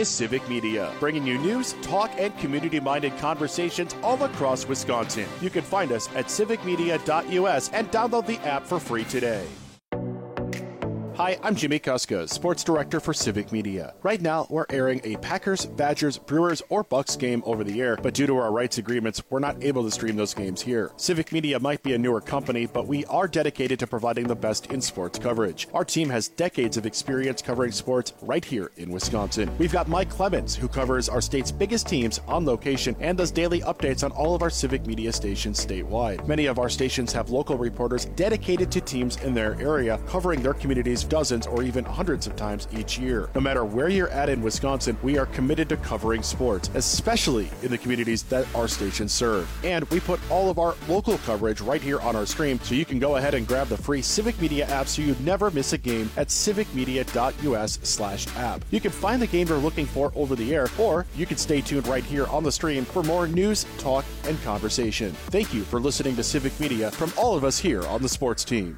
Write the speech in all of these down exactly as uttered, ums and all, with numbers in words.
is Civic Media, bringing you news, talk, and community-minded conversations all across Wisconsin. You can find us at civic media dot u s and download the app for free today. Hi, I'm Jimmy Kuska, Sports Director for Civic Media. Right now, we're airing a Packers, Badgers, Brewers, or Bucks game over the air, but due to our rights agreements, we're not able to stream those games here. Civic Media might be a newer company, but we are dedicated to providing the best in sports coverage. Our team has decades of experience covering sports right here in Wisconsin. We've got Mike Clemens, who covers our state's biggest teams on location and does daily updates on all of our Civic Media stations statewide. Many of our stations have local reporters dedicated to teams in their area, covering their communities dozens or even hundreds of times each year. No matter where you're at in Wisconsin, we are committed to covering sports, especially in the communities that our stations serve. And we put all of our local coverage right here on our stream, so you can go ahead and grab the free Civic Media app so you never miss a game at civic media dot u s slash app. You can find the game you're looking for over the air, or you can stay tuned right here on the stream for more news, talk, and conversation. Thank you for listening to Civic Media from all of us here on the sports team.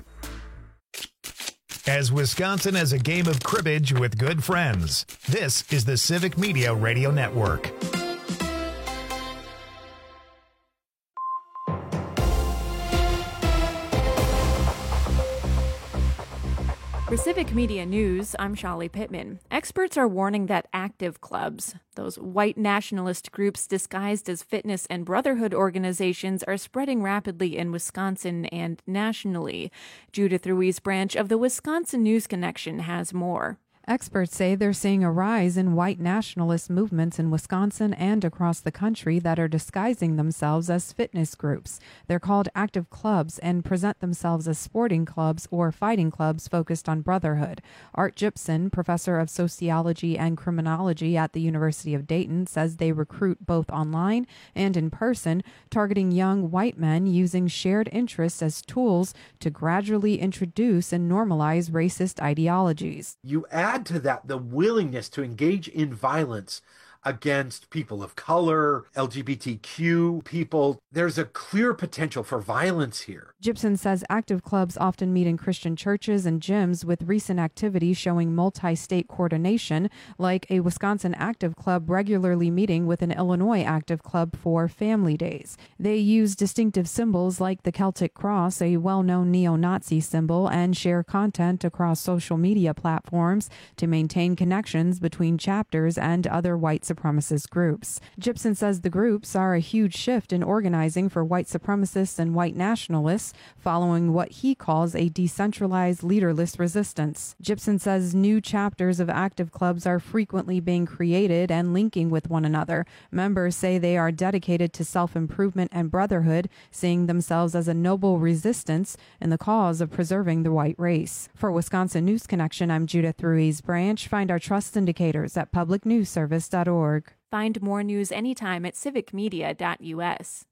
As Wisconsin has a game of cribbage with good friends, this is the Civic Media Radio Network. For Civic Media News, I'm Shali Pittman. Experts are warning that active clubs, those white nationalist groups disguised as fitness and brotherhood organizations, are spreading rapidly in Wisconsin and nationally. Judith Ruiz Branch of the Wisconsin News Connection has more. Experts say they're seeing a rise in white nationalist movements in Wisconsin and across the country that are disguising themselves as fitness groups. They're called active clubs and present themselves as sporting clubs or fighting clubs focused on brotherhood. Art Gibson, professor of sociology and criminology at the University of Dayton, says they recruit both online and in person, targeting young white men using shared interests as tools to gradually introduce and normalize racist ideologies. You add Add to that the willingness to engage in violence against people of color, L G B T Q people. There's a clear potential for violence here. Gibson says active clubs often meet in Christian churches and gyms, with recent activities showing multi-state coordination, like a Wisconsin active club regularly meeting with an Illinois active club for family days. They use distinctive symbols like the Celtic cross, a well-known neo-Nazi symbol, and share content across social media platforms to maintain connections between chapters and other white supremacist groups. Gibson says the groups are a huge shift in organizing for white supremacists and white nationalists, following what he calls a decentralized, leaderless resistance. Gibson says new chapters of active clubs are frequently being created and linking with one another. Members say they are dedicated to self-improvement and brotherhood, seeing themselves as a noble resistance in the cause of preserving the white race. For Wisconsin News Connection, I'm Judith Ruiz Branch. Find our trust indicators at public news service dot org. Find more news anytime at civic media dot u s.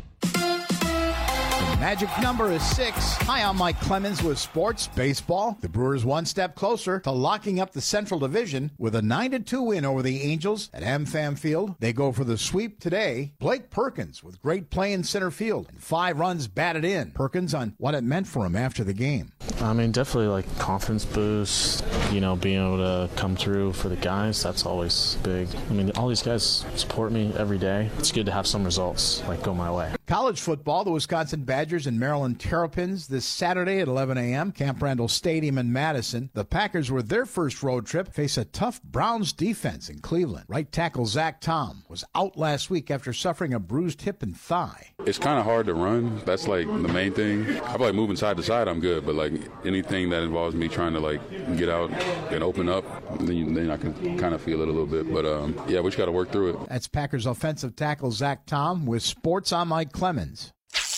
Magic number is six. Hi, I'm Mike Clemens with Sports Baseball. The Brewers one step closer to locking up the Central Division with a nine to two win over the Angels at AmFam Field. They go for the sweep today. Blake Perkins with great play in center field and five runs batted in. Perkins on what it meant for him after the game. I mean, definitely like confidence boost, you know, being able to come through for the guys, that's always big. I mean, all these guys support me every day. It's good to have some results, like, go my way. College football, the Wisconsin Badgers and Maryland Terrapins this Saturday at eleven a.m. Camp Randall Stadium in Madison. The Packers, with their first road trip, face a tough Browns defense in Cleveland. Right tackle Zach Tom was out last week after suffering a bruised hip and thigh. It's kind of hard to run. That's like the main thing. I feel like moving side to side, I'm good, but like anything that involves me trying to like get out and open up, then, then I can kind of feel it a little bit. But um, yeah, we just got to work through it. That's Packers offensive tackle Zach Tom with Sports. I'm Mike Clemens.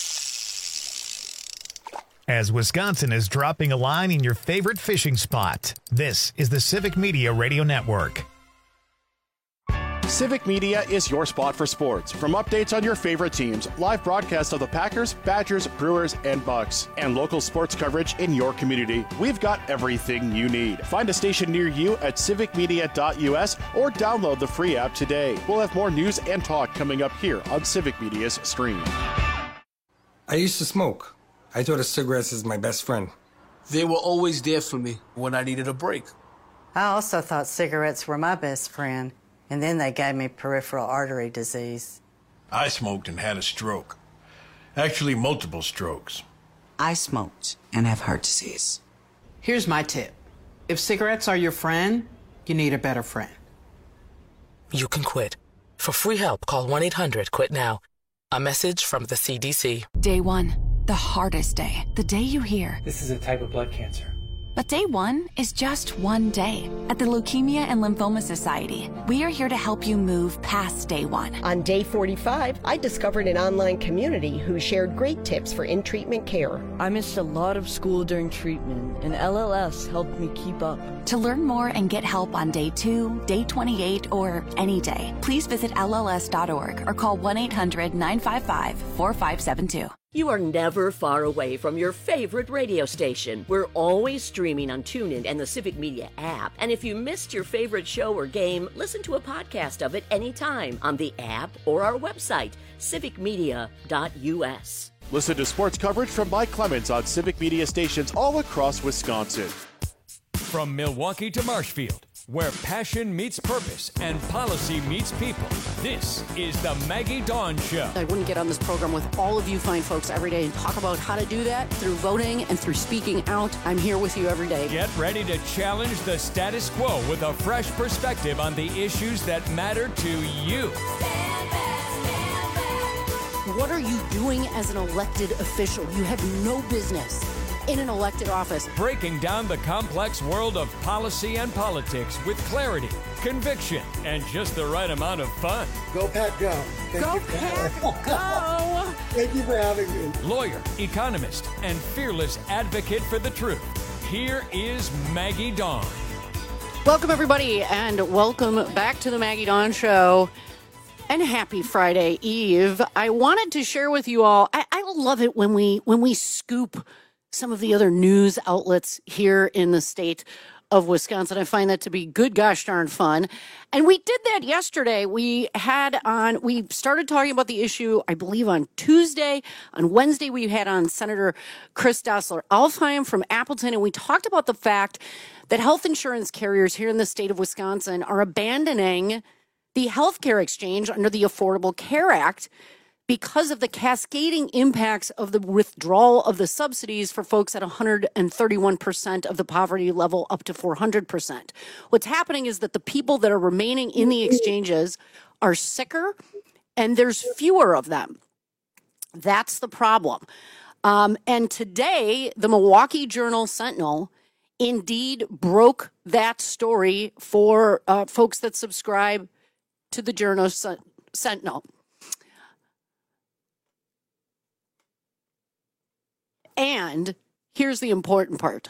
As Wisconsin is dropping a line in your favorite fishing spot, this is the Civic Media Radio Network. Civic Media is your spot for sports. From updates on your favorite teams, live broadcasts of the Packers, Badgers, Brewers, and Bucks, and local sports coverage in your community, we've got everything you need. Find a station near you at civic media dot u s or download the free app today. We'll have more news and talk coming up here on Civic Media's stream. I used to smoke. I thought of cigarettes as my best friend. They were always there for me when I needed a break. I also thought cigarettes were my best friend. And then they gave me peripheral artery disease. I smoked and had a stroke. Actually, multiple strokes. I smoked and have heart disease. Here's my tip. If cigarettes are your friend, you need a better friend. You can quit. For free help, call one eight hundred quit now. A message from the C D C. Day one, the hardest day. The day you hear, this is a type of blood cancer. But day one is just one day. At the Leukemia and Lymphoma Society, we are here to help you move past day one. On day forty-five, I discovered an online community who shared great tips for in-treatment care. I missed a lot of school during treatment, and L L S helped me keep up. To learn more and get help on day two, day twenty-eight, or any day, please visit L L S dot org or call one eight hundred nine five five four five seven two. You are never far away from your favorite radio station. We're always streaming on TuneIn and the Civic Media app. And if you missed your favorite show or game, listen to a podcast of it anytime on the app or our website, civic media dot u s. Listen to sports coverage from Mike Clemens on Civic Media stations all across Wisconsin. From Milwaukee to Marshfield, where passion meets purpose and policy meets people, this is the Maggie Dawn Show. I wouldn't get on this program with all of you fine folks every day and talk about how to do that through voting and through speaking out. I'm here with you every day. Get ready to challenge the status quo with a fresh perspective on the issues that matter to you. What are you doing as an elected official? You have no business in an elected office. Breaking down the complex world of policy and politics with clarity, conviction, and just the right amount of fun. Go Pack Go. Thank Go you. Pack Go. Thank you for having me. Lawyer, economist, and fearless advocate for the truth. Here is Maggie Dawn. Welcome, everybody, and welcome back to the Maggie Dawn Show. And happy Friday Eve. I wanted to share with you all, I, I love it when we when we scoop some of the other news outlets here in the state of Wisconsin. I find that to be good gosh darn fun. And we did that yesterday. We had on, we started talking about the issue, I believe, on Tuesday. On Wednesday, we had on Senator Chris Dossler-Alfheim from Appleton, and we talked about the fact that health insurance carriers here in the state of Wisconsin are abandoning the healthcare exchange under the Affordable Care Act because of the cascading impacts of the withdrawal of the subsidies for folks at one hundred thirty-one percent of the poverty level up to four hundred percent. What's happening is that the people that are remaining in the exchanges are sicker and there's fewer of them. That's the problem. Um, and today, the Milwaukee Journal Sentinel indeed broke that story for uh, folks that subscribe to the Journal Sentinel. And here's the important part.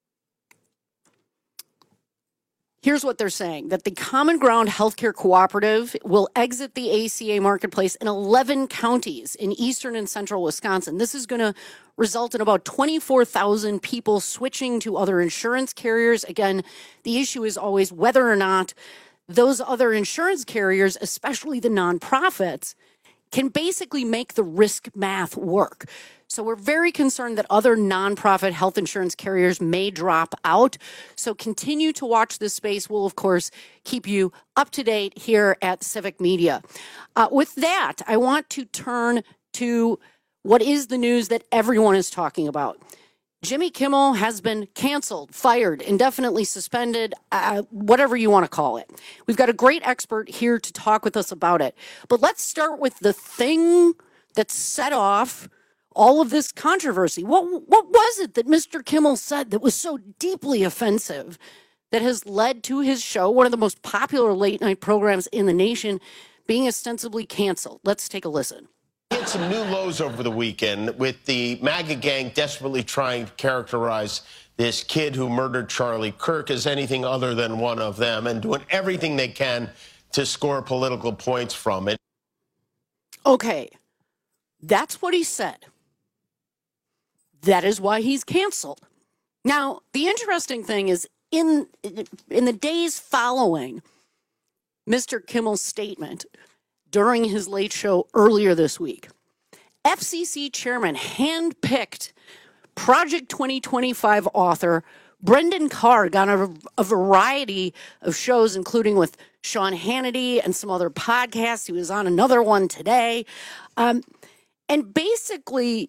Here's what they're saying, that the Common Ground Healthcare Cooperative will exit the A C A marketplace in eleven counties in eastern and central Wisconsin. This is going to result in about twenty-four thousand people switching to other insurance carriers. Again, the issue is always whether or not those other insurance carriers, especially the nonprofits, can basically make the risk math work. So we're very concerned that other nonprofit health insurance carriers may drop out. So continue to watch this space. We'll, of course, keep you up to date here at Civic Media. Uh, with that, I want to turn to what is the news that everyone is talking about. Jimmy Kimmel has been canceled, fired, indefinitely suspended, uh, whatever you want to call it. We've got a great expert here to talk with us about it. But let's start with the thing that set off all of this controversy. What what was it that Mister Kimmel said that was so deeply offensive that has led to his show, one of the most popular late night programs in the nation, being ostensibly canceled? Let's take a listen. We had some new lows over the weekend with the MAGA gang desperately trying to characterize this kid who murdered Charlie Kirk as anything other than one of them and doing everything they can to score political points from it. Okay, that's what he said. That is why he's canceled. Now, the interesting thing is in in the days following Mister Kimmel's statement during his late show earlier this week, F C C chairman handpicked Project twenty twenty-five author Brendan Carr got on a, a variety of shows, including with Sean Hannity and some other podcasts. He was on another one today. Um, and basically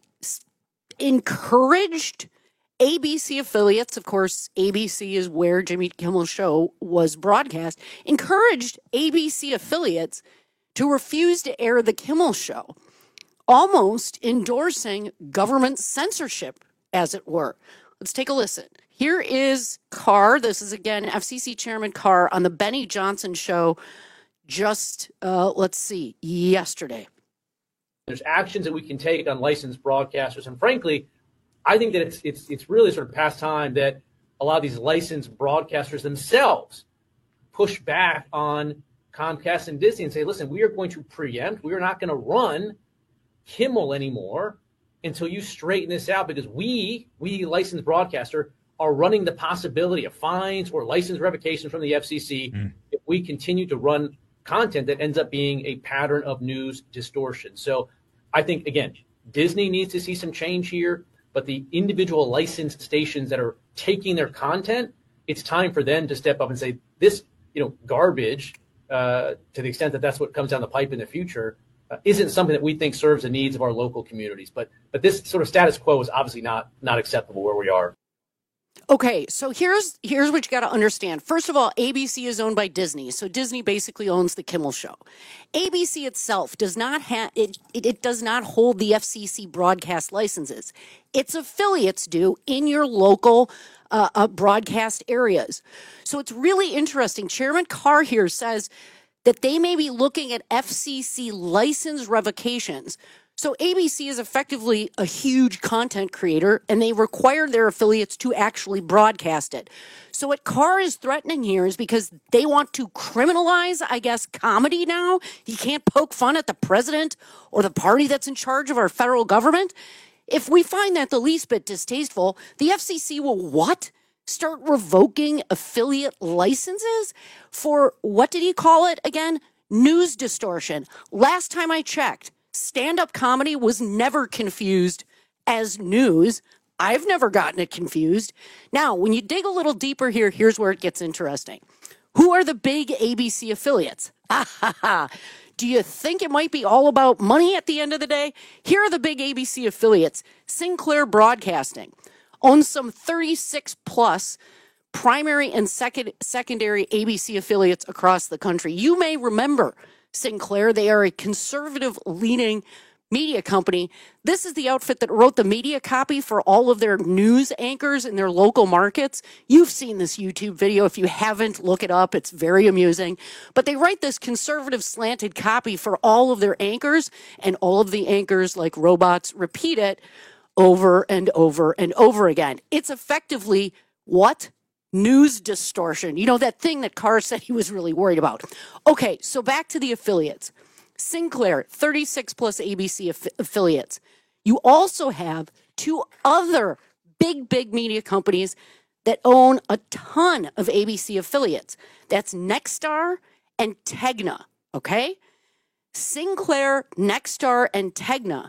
encouraged A B C affiliates, of course, A B C is where Jimmy Kimmel's show was broadcast, encouraged A B C affiliates to refuse to air the Kimmel show, almost endorsing government censorship, as it were. Let's take a listen. Here is Carr. This is, again, F C C Chairman Carr on the Benny Johnson show just, uh, let's see, yesterday. There's actions that we can take on licensed broadcasters. And frankly, I think that it's it's it's really sort of past time that a lot of these licensed broadcasters themselves push back on Comcast and Disney and say, listen, we are going to preempt. We are not going to run Kimmel anymore until you straighten this out, because we, we licensed broadcaster, are running the possibility of fines or license revocations from the F C C mm. if we continue to run content that ends up being a pattern of news distortion. So I think, again, Disney needs to see some change here, but the individual licensed stations that are taking their content, it's time for them to step up and say, this, you know, garbage, uh, to the extent that that's what comes down the pipe in the future, uh, isn't something that we think serves the needs of our local communities. But but this sort of status quo is obviously not not acceptable where we are. Okay, so here's here's what you got to understand. First of all, A B C is owned by Disney, so Disney basically owns the Kimmel show. A B C itself does not have it, it. It does not hold the F C C broadcast licenses. Its affiliates do in your local uh, uh, broadcast areas. So it's really interesting. Chairman Carr here says that they may be looking at F C C license revocations. So A B C is effectively a huge content creator, and they require their affiliates to actually broadcast it. So what Carr is threatening here is because they want to criminalize, I guess, comedy now. You can't poke fun at the president or the party that's in charge of our federal government. If we find that the least bit distasteful, the F C C will what? Start revoking affiliate licenses for, what did he call it again? News distortion. Last time I checked, stand-up comedy was never confused as news. I've never gotten it confused. Now, when you dig a little deeper here, here's where it gets interesting. Who are the big A B C affiliates? Ah, ha, ha. Do you think it might be all about money at the end of the day? Here are the big A B C affiliates. Sinclair Broadcasting owns some thirty-six plus primary and second, secondary A B C affiliates across the country. You may remember Sinclair. They are a conservative leading media company. This is the outfit that wrote the media copy for all of their news anchors in their local markets. You've seen this YouTube video. If you haven't, look it up. It's very amusing. But they write this conservative slanted copy for all of their anchors, and all of the anchors, like robots, repeat it over and over and over again. It's effectively what? News distortion. You know, that thing that Carr said he was really worried about. Okay, so back to the affiliates. Sinclair, thirty-six plus A B C aff- affiliates. You also have two other big, big media companies that own a ton of A B C affiliates. That's Nexstar and Tegna, okay? Sinclair, Nexstar, and Tegna,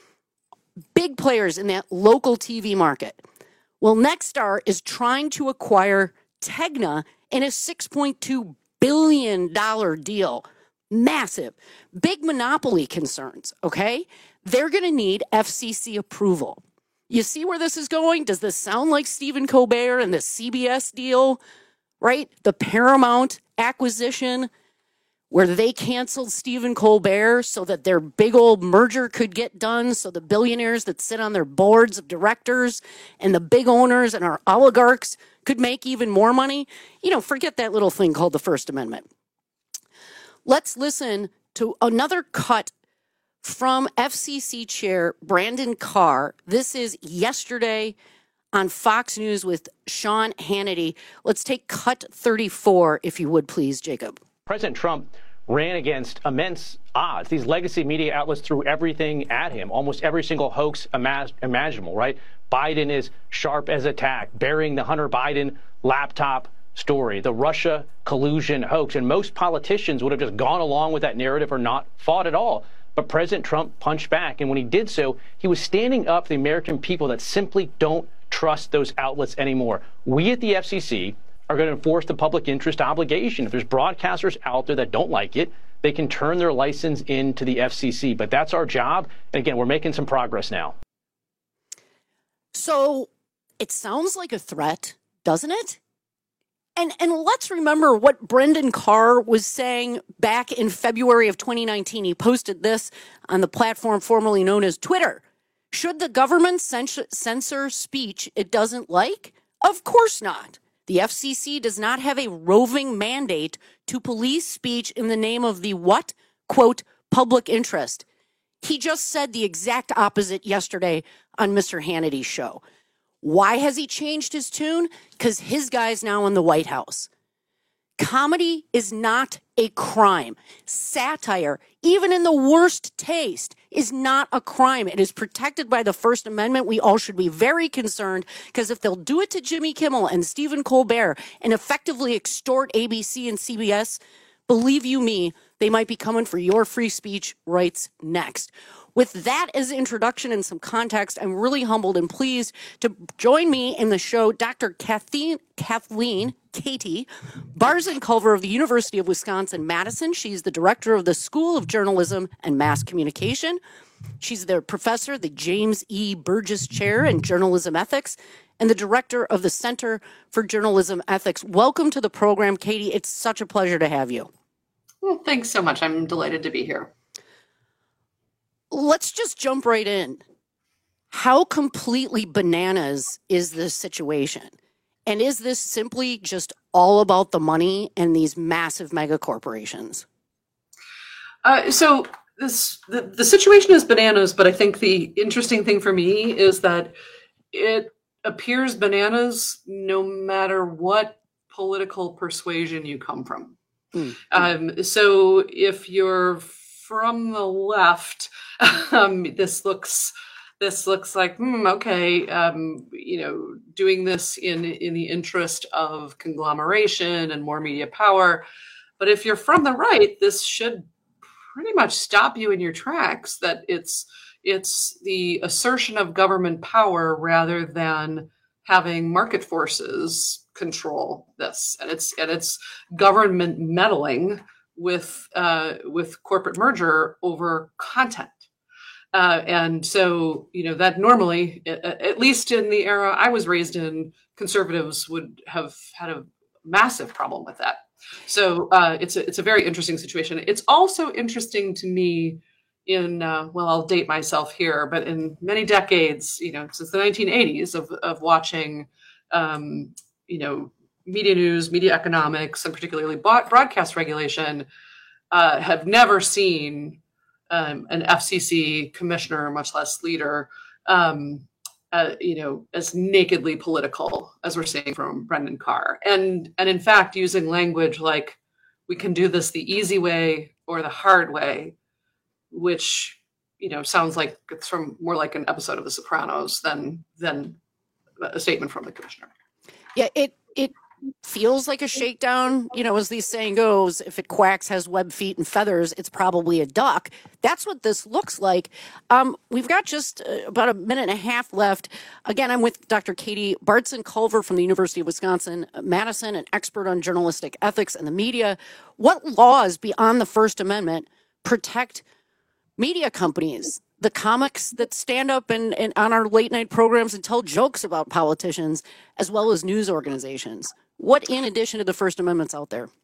big players in that local T V market. Well, Nexstar is trying to acquire Tegna in a six point two billion dollars deal. Massive. Big monopoly concerns, okay? They're going to need F C C approval. You see where this is going? Does this sound like Stephen Colbert and the C B S deal, right? The Paramount acquisition, where they canceled Stephen Colbert so that their big old merger could get done, so the billionaires that sit on their boards of directors and the big owners and our oligarchs could make even more money. You know, forget that little thing called the First Amendment. Let's listen to another cut from F C C Chair Brandon Carr. This is yesterday on Fox News with Sean Hannity. Let's take cut thirty-four, if you would please, Jacob. President Trump ran against immense odds. These legacy media outlets threw everything at him, almost every single hoax imag- imaginable, right? Biden is sharp as a tack, burying the Hunter Biden laptop story, the Russia collusion hoax. And most politicians would have just gone along with that narrative or not fought at all. But President Trump punched back. And when he did so, he was standing up for the American people that simply don't trust those outlets anymore. We at the F C C are going to enforce the public interest obligation. If there's broadcasters out there that don't like it, they can turn their license in to the F C C. But that's our job. And again, we're making some progress now. So it sounds like a threat, doesn't it? And and let's remember what Brendan Carr was saying back in February of twenty nineteen. He posted this on the platform formerly known as Twitter. Should the government censor, censor speech it doesn't like? Of course not. The F C C does not have a roving mandate to police speech in the name of the what? Quote, public interest. He just said the exact opposite yesterday on Mister Hannity's show. Why has he changed his tune? Because his guy's now in the White House. Comedy is not a crime. Satire, even in the worst taste, is not a crime. It is protected by the First Amendment. We all should be very concerned because if they'll do it to Jimmy Kimmel and Stephen Colbert and effectively extort A B C and C B S, believe you me, they might be coming for your free speech rights next. With that as introduction and some context, I'm really humbled and pleased to join me in the show Doctor Kathleen, Kathleen Katie Barzun-Culver of the University of Wisconsin-Madison. She's the director of the School of Journalism and Mass Communication. She's the professor, the James E. Burgess Chair in Journalism Ethics, and the director of the Center for Journalism Ethics. Welcome to the program, Katie. It's such a pleasure to have you. Well, thanks so much. I'm delighted to be here. Let's just jump right in. How completely bananas is this situation? And is this simply just all about the money and these massive mega corporations? Uh, so this the, the situation is bananas, but I think the interesting thing for me is that it appears bananas no matter what political persuasion you come from. Mm. Um, so if you're from the left, um, this looks this looks like hmm, okay, um, you know, doing this in in the interest of conglomeration and more media power. But if you're from the right, this should pretty much stop you in your tracks. That it's it's the assertion of government power rather than having market forces control this, and it's and it's government meddling with uh, with corporate merger over content. Uh, and so, you know, that normally, at least in the era I was raised in, conservatives would have had a massive problem with that. So uh, it's a, it's a very interesting situation. It's also interesting to me in, uh, well, I'll date myself here, but in many decades, you know, since the nineteen eighties of, of watching, um, you know, media news, media economics, and particularly broadcast regulation, uh, have never seen um, an F C C commissioner, much less leader, um, uh, you know, as nakedly political as we're seeing from Brendan Carr. And, and in fact, using language like, we can do this the easy way or the hard way, which, you know, sounds like it's from more like an episode of The Sopranos than than a statement from the commissioner. Yeah, it it feels like a shakedown. You know, as the saying goes, if it quacks, has webbed feet and feathers, it's probably a duck. That's what this looks like. Um, we've got just uh, about a minute and a half left. Again, I'm with Doctor Katie Barzun-Culver from the University of Wisconsin-Madison, an expert on journalistic ethics and the media. What laws beyond the First Amendment protect media companies, the comics that stand up and, and on our late night programs and tell jokes about politicians, as well as news organizations? What, in addition to the First Amendment's out there?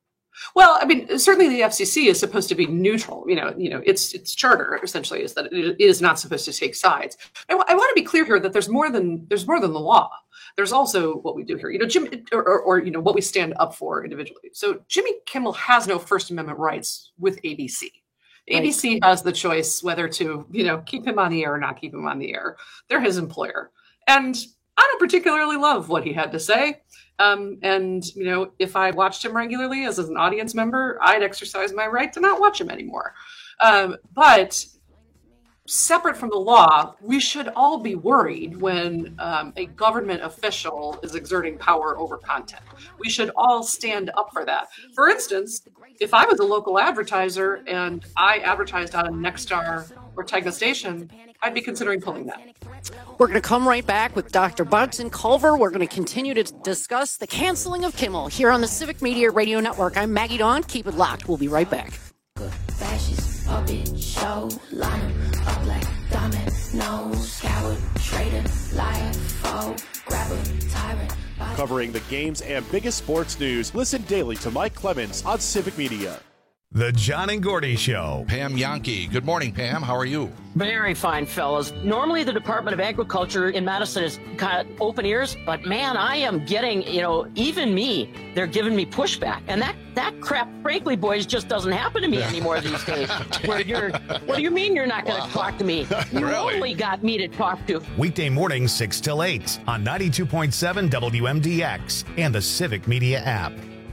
Well, I mean, certainly the F C C is supposed to be neutral. You know, you know, its its charter essentially is that it is not supposed to take sides. I, w- I want to be clear here that there's more than there's more than the law. There's also what we do here. You know, Jim, or, or, or you know, what we stand up for individually. So Jimmy Kimmel has no First Amendment rights with A B C. A B C has the choice whether to, you know, keep him on the air or not keep him on the air. They're his employer. And I don't particularly love what he had to say. Um, and, you know, if I watched him regularly as an audience member, I'd exercise my right to not watch him anymore. Um, but separate from the law, we should all be worried when um, a government official is exerting power over content. We should all stand up for that. For instance, if I was a local advertiser and I advertised on a Nexstar or Tegna station, I'd be considering pulling that. We're going to come right back with Doctor Budson Culver. We're going to continue to discuss the canceling of Kimmel here on the Civic Media Radio Network. I'm Maggie Dawn. Keep it locked. We'll be right back. Fascist, puppet, show, line up like dominoes, coward, traitor, liar, foe, grabber, tyrant. Covering the games and biggest sports news, listen daily to Mike Clemens on Civic Media. The John and Gordy Show. Pam Yankee. Good morning, Pam. How are you? Very fine, fellas. Normally, the Department of Agriculture in Madison is kind of open ears, but man, I am getting, you know, even me, they're giving me pushback. And that, that crap, frankly, boys, just doesn't happen to me anymore these days. Where you're, what do you mean you're not going to talk to me? You Really? only got me to talk to. Weekday mornings, six till eight on ninety-two point seven W M D X and the Civic Media app.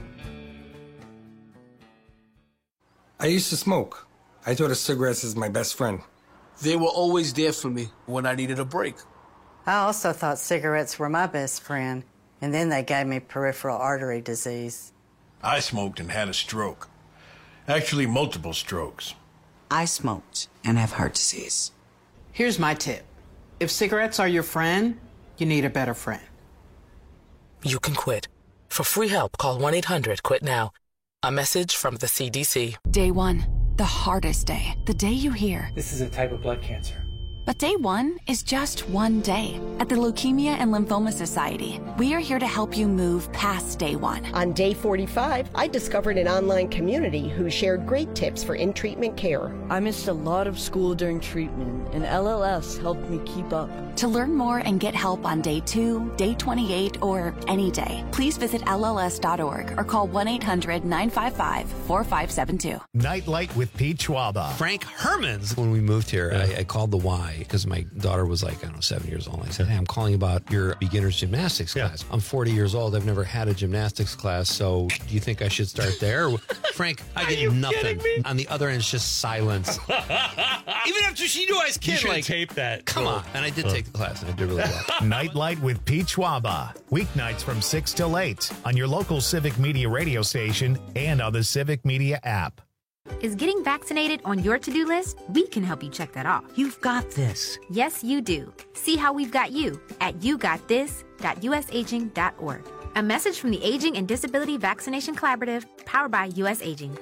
I used to smoke. I thought of cigarettes as my best friend. They were always there for me when I needed a break. I also thought cigarettes were my best friend, and then they gave me peripheral artery disease. I smoked and had a stroke. Actually, multiple strokes. I smoked and have heart disease. Here's my tip. If cigarettes are your friend, you need a better friend. You can quit. For free help, call one eight hundred quit now. A message from the C D C. Day one, the hardest day. The day you hear. This is a type of blood cancer. But day one is just one day. At the Leukemia and Lymphoma Society, we are here to help you move past day one. On day forty-five, I discovered an online community who shared great tips for in-treatment care. I missed a lot of school during treatment, and L L S helped me keep up. To learn more and get help on day two, day twenty-eight, or any day, please visit L L S dot org or call one eight hundred nine five five four five seven two. Nightlight with Pete Schwaba. Frank Hermans. When we moved here, I, I called the Y because my daughter was like, I don't know, seven years old. I said, hey, I'm calling about your beginner's gymnastics class. I'm forty years old. I've never had a gymnastics class. So do you think I should start there? Frank, I get nothing. On the other end, it's just silence. Even after she knew I was You kid, should like, tape that. come Cool. on. And I did take the class, and I did really well. Nightlight with Pete Schwaba. Weeknights from six till eight on your local Civic Media radio station and on the Civic Media app. Is getting vaccinated on your to-do list? We can help you check that off. You've got this. Yes, you do. See how we've got you at you got this dot u s aging dot org. A message from the Aging and Disability Vaccination Collaborative, powered by U S Aging.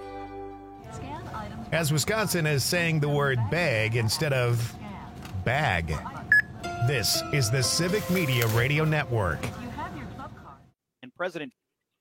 As Wisconsin is saying the word bag instead of bag. This is the Civic Media Radio Network. And President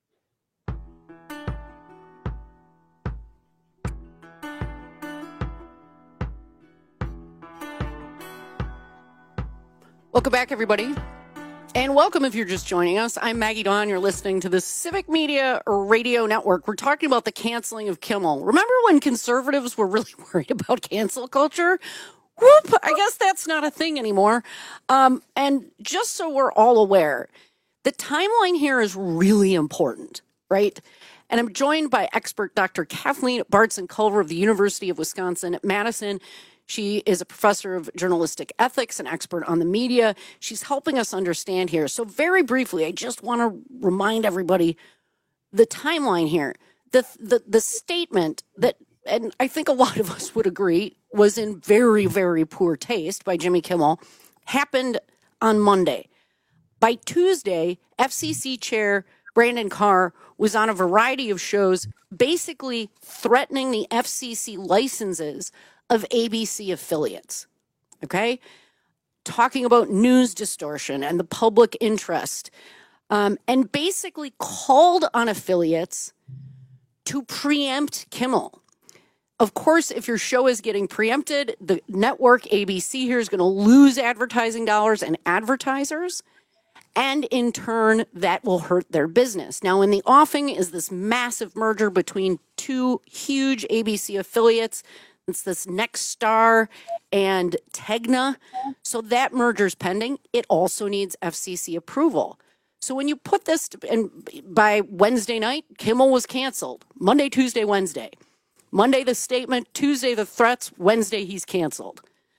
Welcome back, everybody. And welcome if you're just joining us. I'm Maggie Dawn. You're listening to the Civic Media Radio Network. We're talking about the canceling of Kimmel. Remember when conservatives were really worried about cancel culture? Whoop! I guess that's not a thing anymore. Um, and just so we're all aware, the timeline here is really important, right? And I'm joined by expert Doctor Kathleen Bartson Culver of the University of Wisconsin at Madison. She is a professor of journalistic ethics, an expert on the media. She's helping us understand here. So very briefly, I just want to remind everybody the timeline here. The, the, the statement that, and I think a lot of us would agree, was in very, very poor taste by Jimmy Kimmel, happened on Monday. By Tuesday, F C C Chair Brandon Carr was on a variety of shows basically threatening the F C C licenses of A B C affiliates, okay? Talking about news distortion and the public interest, um, and basically called on affiliates to preempt Kimmel. Of course, if your show is getting preempted, the network A B C here is going to lose advertising dollars and advertisers, and in turn, that will hurt their business. Now, in the offing is this massive merger between two huge A B C affiliates. It's this Nexstar and Tegna. So that merger's pending. It also needs F C C approval. So when you put this, to, and by Wednesday night, Kimmel was canceled. Monday, Tuesday, Wednesday. Monday, the statement. Tuesday, the threats. Wednesday, he's canceled.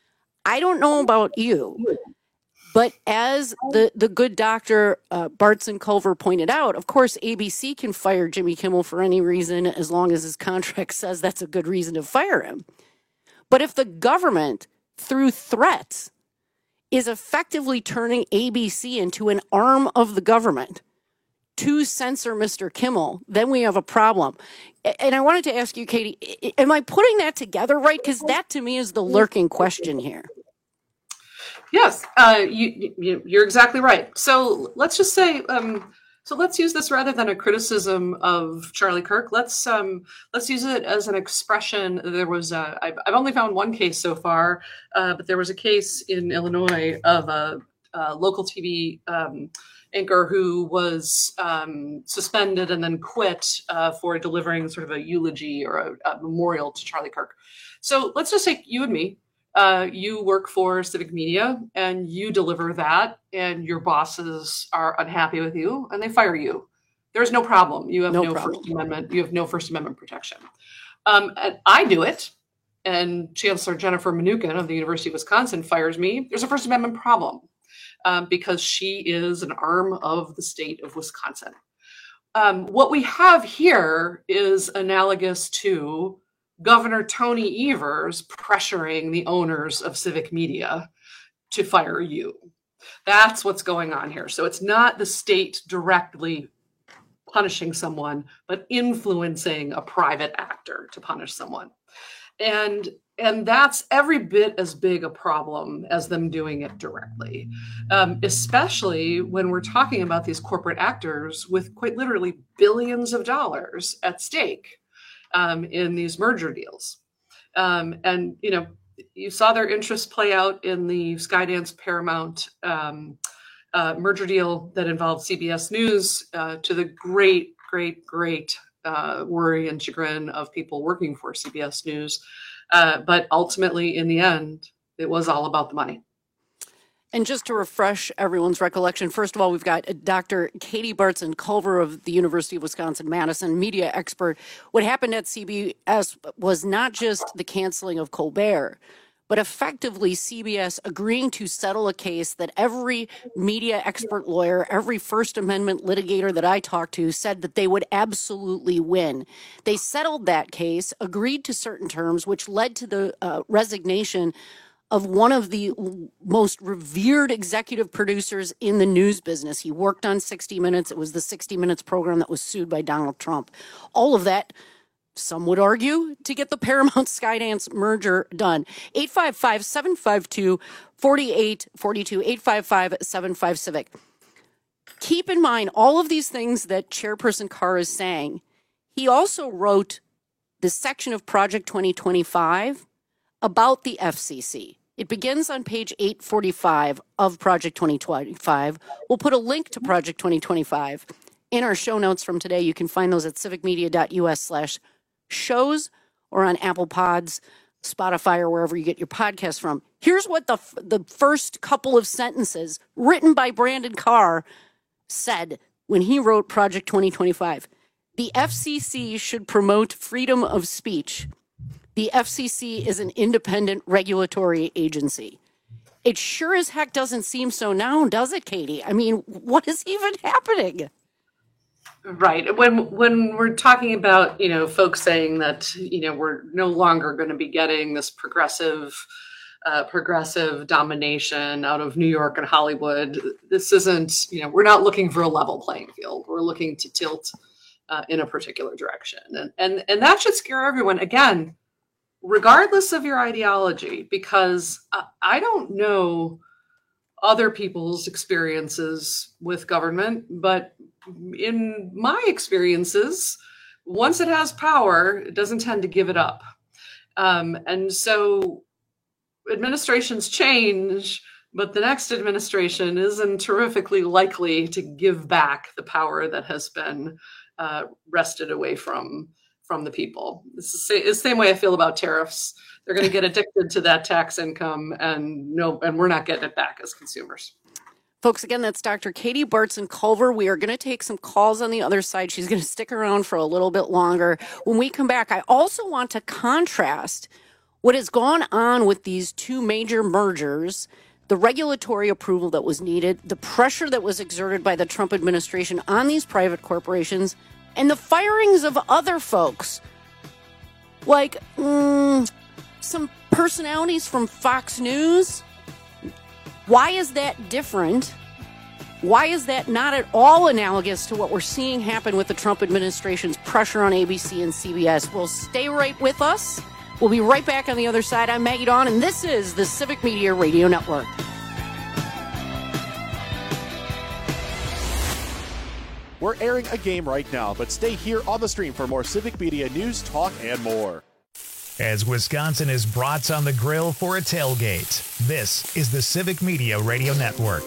I don't know about you, but as the, the good doctor uh, Bartson Culver pointed out, of course, A B C can fire Jimmy Kimmel for any reason as long as his contract says that's a good reason to fire him. But if the government, through threats, is effectively turning A B C into an arm of the government to censor Mister Kimmel, then we have a problem. And I wanted to ask you, Katie, am I putting that together right? Because that to me is the lurking question here. Yes, uh, you, you, you're exactly right. So let's just say, um, so let's use this rather than a criticism of Charlie Kirk. Let's um, let's use it as an expression. There was a, I've, I've only found one case so far, uh, but there was a case in Illinois of a, a local T V um, anchor who was um, suspended and then quit uh, for delivering sort of a eulogy or a, a memorial to Charlie Kirk. So let's just say you and me. Uh, you work for Civic Media and you deliver that and your bosses are unhappy with you and they fire you. There's no problem. You have no, no First Amendment. You have no First Amendment protection. Um, and I do it and Chancellor Jennifer Mnuchin of the University of Wisconsin fires me. There's a First Amendment problem um, because she is an arm of the state of Wisconsin. Um, what we have here is analogous to Governor Tony Evers pressuring the owners of Civic Media to fire you. That's what's going on here. So it's not the state directly punishing someone, but influencing a private actor to punish someone. And, and that's every bit as big a problem as them doing it directly, um, especially when we're talking about these corporate actors with quite literally billions of dollars at stake. Um, in these merger deals. Um, and, you know, you saw their interests play out in the Skydance Paramount um, uh, merger deal that involved C B S News uh, to the great, great, great uh, worry and chagrin of people working for C B S News. Uh, but ultimately, in the end, it was all about the money. And just to refresh everyone's recollection, first of all, we've got Doctor Katie Bartson Culver of the University of Wisconsin-Madison, media expert. What happened at C B S was not just the canceling of Colbert, but effectively C B S agreeing to settle a case that every media expert lawyer, every First Amendment litigator that I talked to said that they would absolutely win. They settled that case, agreed to certain terms, which led to the uh, resignation of one of the most revered executive producers in the news business. He worked on sixty minutes. It was the sixty minutes program that was sued by Donald Trump. All of that, some would argue, to get the Paramount Skydance merger done. eight five five, seven five two, four eight four two, eight five five, seven five Civic. Keep in mind all of these things that Chairperson Carr is saying. He also wrote the section of Project twenty twenty-five about the F C C. It begins on page eight forty-five of Project twenty twenty-five. We'll put a link to Project twenty twenty-five in our show notes from today. You can find those at civicmedia.us slash shows or on Apple Pods, Spotify, or wherever you get your podcasts from. Here's what the, the first couple of sentences written by Brandon Carr said when he wrote Project twenty twenty-five. The F C C should promote freedom of speech. The F C C is an independent regulatory agency. It sure as heck doesn't seem so now, does it, Katie? I mean, what is even happening? Right. When when we're talking about, you know, folks saying that, you know, we're no longer going to be getting this progressive, uh, progressive domination out of New York and Hollywood, this isn't, you know, we're not looking for a level playing field. We're looking to tilt uh, in a particular direction. And, and, and that should scare everyone. Again, regardless of your ideology, because I don't know other people's experiences with government, but in my experiences, once it has power, it doesn't tend to give it up. Um, and so administrations change, but the next administration isn't terrifically likely to give back the power that has been uh, wrested away from from the people. It's the, it's the same way I feel about tariffs. They're going to get addicted to that tax income, and no, and we're not getting it back as consumers. Folks, again, that's Doctor Katie Bartson Culver. We are going to take some calls on the other side. She's going to stick around for a little bit longer. When we come back, I also want to contrast What has gone on with these two major mergers, the regulatory approval that was needed, the pressure that was exerted by the Trump administration on these private corporations, and the firings of other folks, like mm, some personalities from Fox News. Why is that different? Why is that not at all analogous to what we're seeing happen with the Trump administration's pressure on A B C and C B S? Well, stay right with us. We'll be right back on the other side. I'm Maggie Dawn, and this is the Civic Media Radio Network. We're airing a game right now, but stay here on the stream for more Civic Media news, talk, and more. As Wisconsin is brats on the grill for a tailgate, this is the Civic Media Radio Network.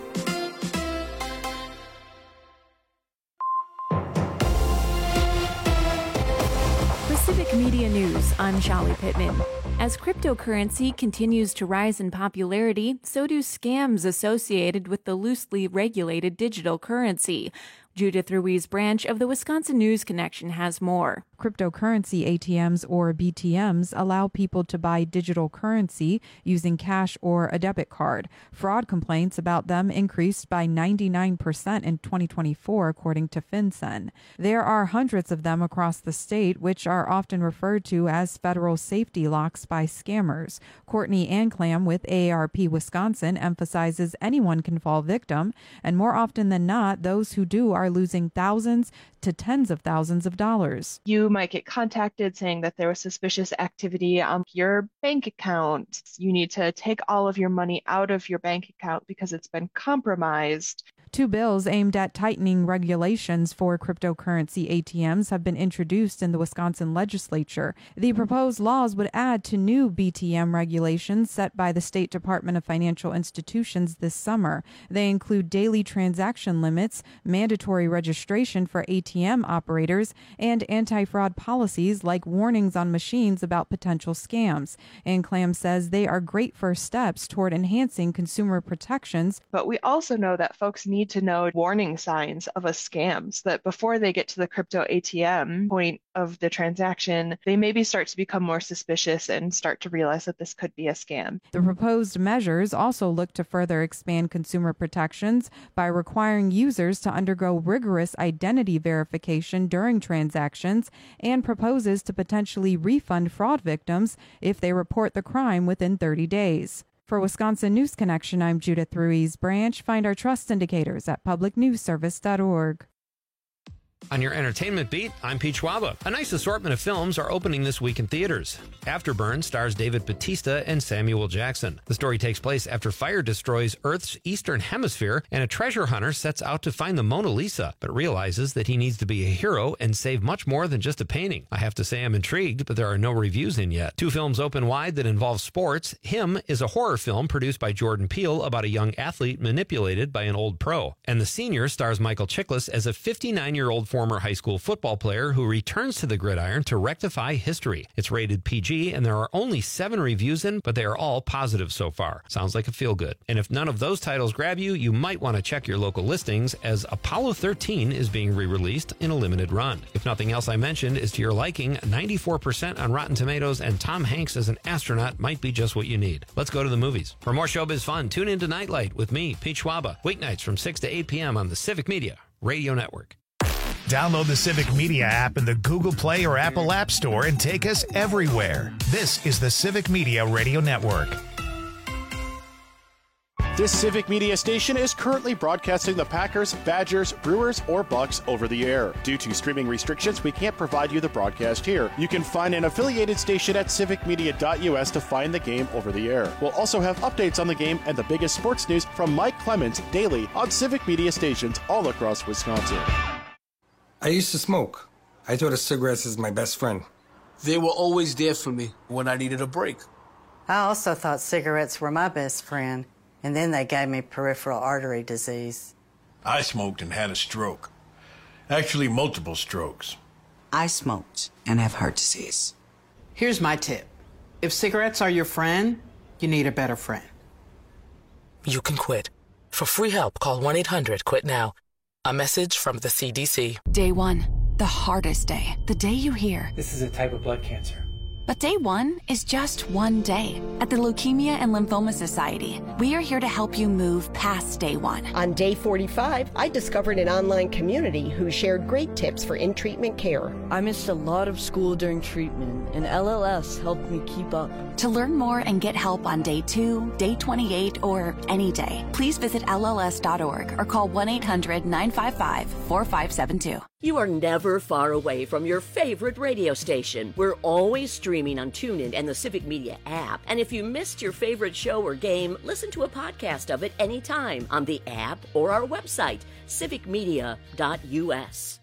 Civic Media News, I'm Shali Pittman. As cryptocurrency continues to rise in popularity, so do scams associated with the loosely regulated digital currency. Judith Ruiz Branch of the Wisconsin News Connection has more. Cryptocurrency A T Ms or B T Ms allow people to buy digital currency using cash or a debit card. Fraud complaints about them increased by ninety-nine percent in twenty twenty-four, according to FinCEN. There are hundreds of them across the state, which are often referred to as federal safety locks by scammers. Courtney Anclam with A A R P Wisconsin emphasizes anyone can fall victim, and more often than not, those who do are losing thousands to tens of thousands of dollars. You might get contacted saying that there was suspicious activity on your bank account. You need to take all of your money out of your bank account because it's been compromised. Two bills aimed at tightening regulations for cryptocurrency A T Ms have been introduced in the Wisconsin legislature. The proposed laws would add to new B T M regulations set by the State Department of Financial Institutions this summer. They include daily transaction limits, mandatory registration for A T M operators, and anti-fraud policies like warnings on machines about potential scams. Anclam says they are great first steps toward enhancing consumer protections. But we also know that folks need to know warning signs of a scam so that before they get to the crypto A T M point of the transaction, they maybe start to become more suspicious and start to realize that this could be a scam. The proposed measures also look to further expand consumer protections by requiring users to undergo rigorous identity verification during transactions, and proposes to potentially refund fraud victims if they report the crime within thirty days. For Wisconsin News Connection, I'm Judith Ruiz Branch. Find our trust indicators at public news service dot org. On your entertainment beat, I'm Pete Schwaba. A nice assortment of films are opening this week in theaters. Afterburn stars David Bautista and Samuel Jackson. The story takes place after fire destroys Earth's eastern hemisphere, and a treasure hunter sets out to find the Mona Lisa, but realizes that he needs to be a hero and save much more than just a painting. I have to say I'm intrigued, but there are no reviews in yet. Two films open wide that involve sports. Him is a horror film produced by Jordan Peele about a young athlete manipulated by an old pro. And The Senior stars Michael Chiklis as a fifty-nine-year-old former high school football player who returns to the gridiron to rectify history. It's rated P G, and there are only seven reviews in, but they are all positive so far. Sounds like a feel-good. And if none of those titles grab you, you might want to check your local listings, as Apollo thirteen is being re-released in a limited run. If nothing else I mentioned is to your liking, ninety-four percent on Rotten Tomatoes, and Tom Hanks as an astronaut might be just what you need. Let's go to the movies. For more showbiz fun, tune in to Nightlight with me, Pete Schwaba, weeknights from six to eight p.m. on the Civic Media Radio Network. Download the Civic Media app in the Google Play or Apple App Store and take us everywhere. This is the Civic Media Radio Network. This Civic Media station is currently broadcasting the Packers, Badgers, Brewers, or Bucks over the air. Due to streaming restrictions, we can't provide you the broadcast here. You can find an affiliated station at civic media dot u s to find the game over the air. We'll also have updates on the game and the biggest sports news from Mike Clemens daily on Civic Media stations all across Wisconsin. I used to smoke. I thought of cigarettes as my best friend. They were always there for me when I needed a break. I also thought cigarettes were my best friend, and then they gave me peripheral artery disease. I smoked and had a stroke. Actually, multiple strokes. I smoked and have heart disease. Here's my tip. If cigarettes are your friend, you need a better friend. You can quit. For free help, call one eight hundred quit now. A message from the C D C. Day one, the hardest day. The day you hear, this is a type of blood cancer. But day one is just one day. At the Leukemia and Lymphoma Society, we are here to help you move past day one. On day forty-five, I discovered an online community who shared great tips for in-treatment care. I missed a lot of school during treatment, and L L S helped me keep up. To learn more and get help on day two, day twenty-eight, or any day, please visit L L S dot org or call one eight hundred nine five five four five seven two. You are never far away from your favorite radio station. We're always streaming on TuneIn and the Civic Media app. And if you missed your favorite show or game, listen to a podcast of it anytime on the app or our website, civic media dot U S.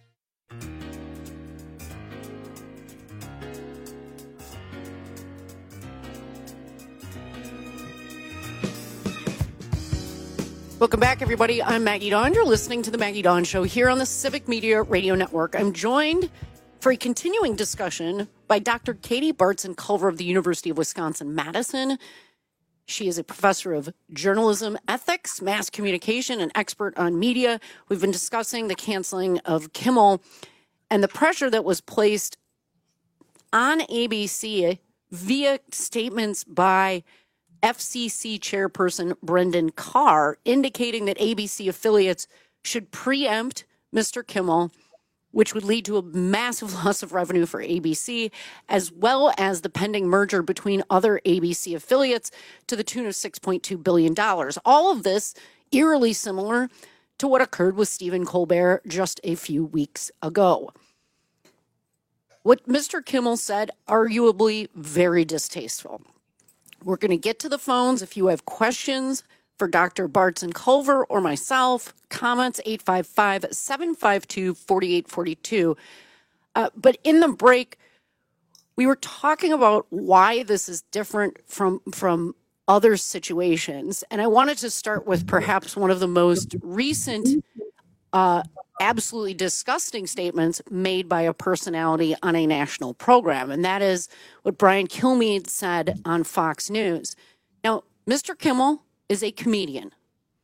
Welcome back, everybody. I'm Maggie Dawn. You're listening to the Maggie Dawn Show here on the Civic Media Radio Network. I'm joined for a continuing discussion by Doctor Katie Bartzen-Culver of the University of Wisconsin-Madison. She is a professor of journalism ethics, mass communication, and expert on media. We've been discussing the canceling of Kimmel and the pressure that was placed on A B C via statements by F C C chairperson Brendan Carr, indicating that A B C affiliates should preempt Mister Kimmel, which would lead to a massive loss of revenue for A B C, as well as the pending merger between other A B C affiliates to the tune of six point two billion dollars. All of this eerily similar to what occurred with Stephen Colbert just a few weeks ago. What Mister Kimmel said, arguably very distasteful. We're going to get to the phones. If you have questions for Doctor Bartzen-Culver or myself, comments, eight five five, seven five two, four eight four two. Uh, but in the break, we were talking about why this is different from, from other situations. And I wanted to start with perhaps one of the most recent, uh, absolutely disgusting statements made by a personality on a national program. And that is what Brian Kilmeade said on Fox News. Now, Mister Kimmel is a comedian.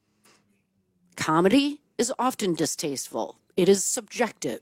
Comedy is often distasteful. It is subjective.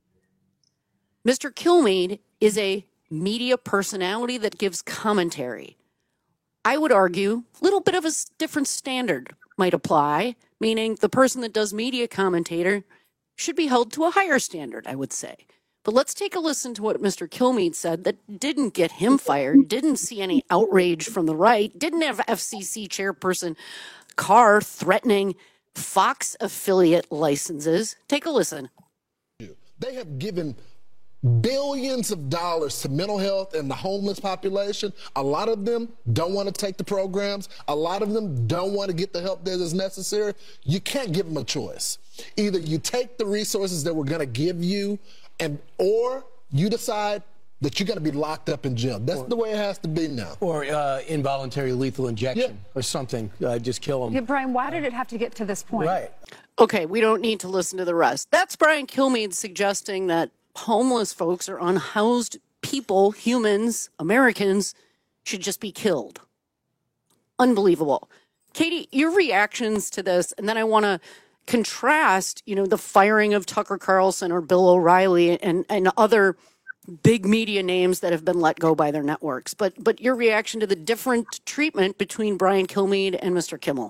Mister Kilmeade is a media personality that gives commentary. I would argue a little bit of a different standard might apply, meaning the person that does media commentator should be held to a higher standard, I would say. But let's take a listen to what Mister Kilmeade said that didn't get him fired, didn't see any outrage from the right, didn't have F C C chairperson Carr threatening Fox affiliate licenses. Take a listen. They have given billions of dollars to mental health and the homeless population. A lot of them don't want to take the programs. A lot of them don't want to get the help that is necessary. You can't give them a choice. Either you take the resources that we're going to give you, and or you decide that you're going to be locked up in jail. That's or, the way it has to be now. Or uh, involuntary lethal injection yeah. or something. Uh, just kill them. Yeah, Brian, why did it have to get to this point? Right. Okay, we don't need to listen to the rest. That's Brian Kilmeade suggesting that homeless folks or unhoused people, humans, Americans, should just be killed. Unbelievable. Katie, your reactions to this, and then I want to contrast, you know, the firing of Tucker Carlson or Bill O'Reilly and, and other big media names that have been let go by their networks. But but your reaction to the different treatment between Brian Kilmeade and Mister Kimmel.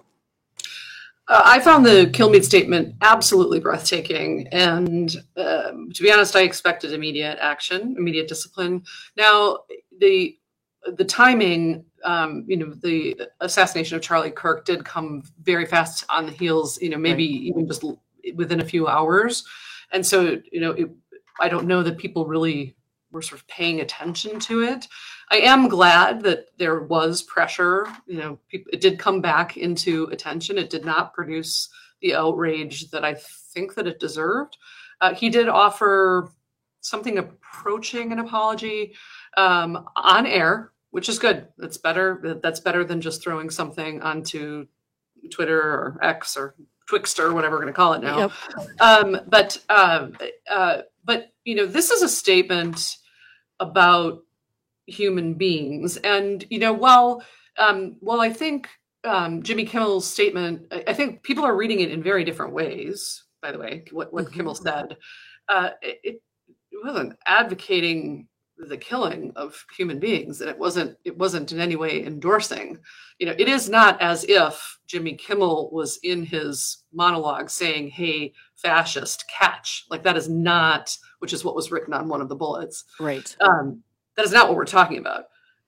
Uh, I found the Kilmeade statement absolutely breathtaking. And um, to be honest, I expected immediate action, immediate discipline. Now, the the timing, um, you know, the assassination of Charlie Kirk did come very fast on the heels, you know, maybe right. even just within a few hours. And so, you know, it, I don't know that people really were sort of paying attention to it. I am glad that there was pressure. You know, people, it did come back into attention. It did not produce the outrage that I think that it deserved. Uh, he did offer something approaching an apology um, on air, which is good. That's better. That's better than just throwing something onto Twitter or X or Twixter, whatever we're going to call it now. Yep. Um, but uh, uh, but you know, this is a statement about human beings, and you know, while um, while I think um, Jimmy Kimmel's statement, I, I think people are reading it in very different ways. By the way, what what mm-hmm. Kimmel said, uh, it, it wasn't advocating the killing of human beings, and it wasn't it wasn't in any way endorsing. You know, it is not as if Jimmy Kimmel was in his monologue saying, "Hey, fascist, catch." Like, that is not, which is what was written on one of the bullets. Right. Um, that is not what we're talking about.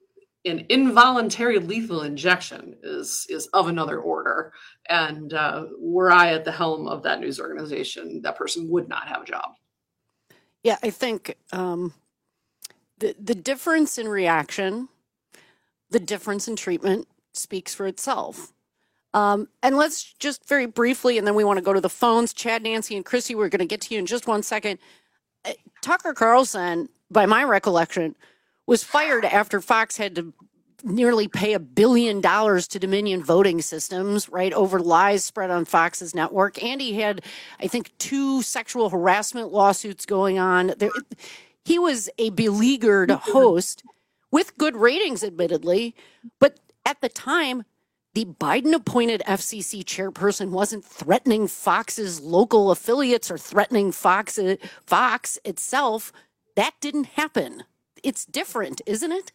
An involuntary lethal injection is is of another order, and uh, were I at the helm of that news organization, that person would not have a job. Yeah, I think um, the the difference in reaction, the difference in treatment speaks for itself. Um, and let's just very briefly, and then we want to go to the phones. Chad, Nancy, and Christy, we're going to get to you in just one second. Uh, Tucker Carlson, by my recollection, was fired after Fox had to nearly pay a billion dollars to Dominion Voting Systems, right, over lies spread on Fox's network. And he had, I think, two sexual harassment lawsuits going on. There, he was a beleaguered host with good ratings, admittedly. But at the time, the Biden-appointed F C C chairperson wasn't threatening Fox's local affiliates or threatening Fox, Fox itself. That didn't happen. It's different, isn't it?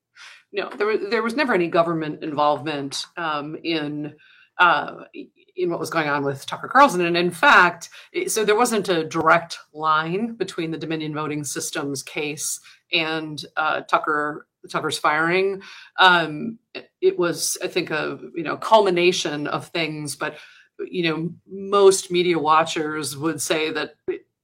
No, there was there was never any government involvement um, in uh, in what was going on with Tucker Carlson, and in fact, so there wasn't a direct line between the Dominion Voting Systems case and uh, Tucker Tucker's firing. Um, it was, I think, a you know culmination of things, but you know most media watchers would say that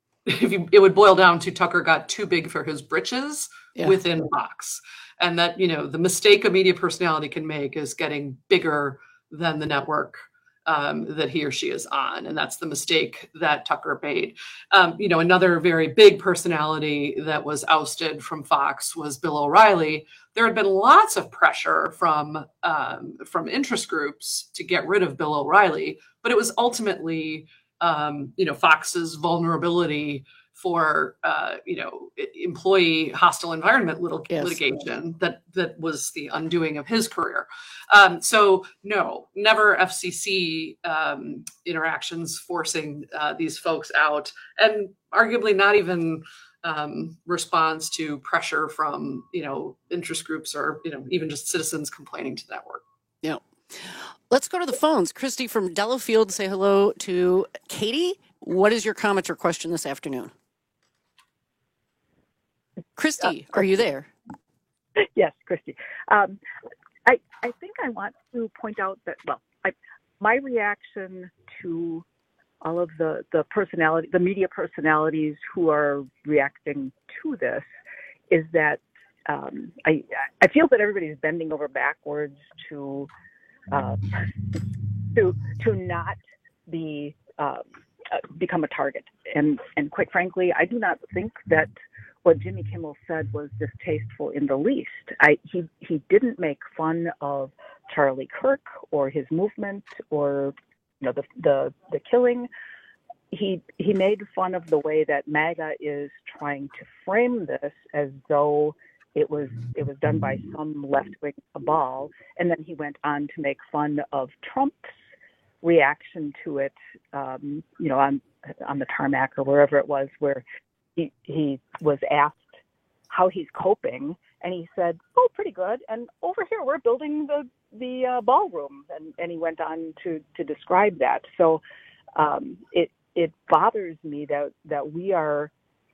if you, it would boil down to Tucker got too big for his britches yeah. within Fox. And that, you know, the mistake a media personality can make is getting bigger than the network um, that he or she is on. And that's the mistake that Tucker made. Um, you know, another very big personality that was ousted from Fox was Bill O'Reilly. There had been lots of pressure from um, from interest groups to get rid of Bill O'Reilly, but it was ultimately, um, you know, Fox's vulnerability for uh, you know employee hostile environment lit- yes. litigation that that was the undoing of his career. Um, so no, never F C C um, interactions forcing uh, these folks out, and arguably not even um, response to pressure from you know interest groups or you know even just citizens complaining to the network. Yeah. Let's go to the phones. Christy from Delafield, say hello to Katie. What is your comment or question this afternoon? Christy, uh, are you there? Yes, Christy. Um, I I think I want to point out that, well, I, my reaction to all of the, the personality, the media personalities who are reacting to this is that um, I I feel that everybody's bending over backwards to um, to to not be uh, become a target, and and quite frankly, I do not think that what Jimmy Kimmel said was distasteful in the least. I, he he didn't make fun of Charlie Kirk or his movement or you know the the, the killing. He he made fun of the way that MAGA is trying to frame this as though it was it was done by some left-wing cabal, and then he went on to make fun of Trump's reaction to it, um, you know, on on the tarmac or wherever it was, where he he was asked how he's coping, and he said, "Oh, pretty good. And over here, we're building the the uh, ballroom," and and he went on to to describe that. So um, it it bothers me that that we are